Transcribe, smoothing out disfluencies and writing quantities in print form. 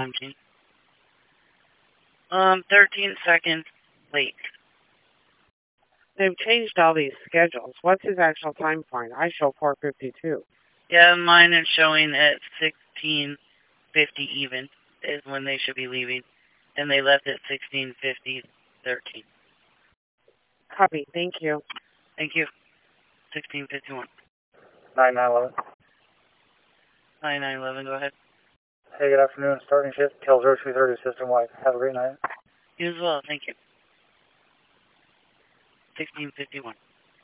Gene. 13 seconds late. They've changed all these schedules. What's his actual time point? I show 4:52. Yeah, mine is showing at 16:50 even is when they should be leaving. And they left at 16:50:13. Copy. Thank you. Thank you. 16:51. 9911. 9911, go ahead. Hey, good afternoon. Starting shift, Kel 0230 system-wide. Have a great night. You as well, thank you. 16:51.